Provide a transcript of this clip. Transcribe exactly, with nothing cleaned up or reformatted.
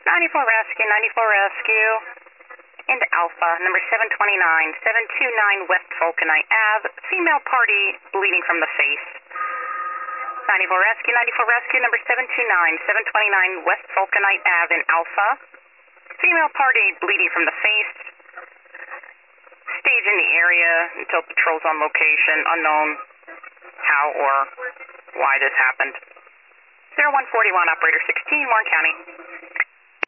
ninety-four Rescue, ninety-four Rescue. Into Alpha, number seven twenty-nine, seven twenty-nine West Vulcanite Ave. Female party bleeding from the face. ninety-four Rescue, ninety-four Rescue, number seven twenty-nine, seven twenty-nine West Vulcanite Ave in Alpha. Female party bleeding from the face. Stage in the area until patrol's on location. Unknown how or why this happened. zero one four one, operator sixteen, Warren County.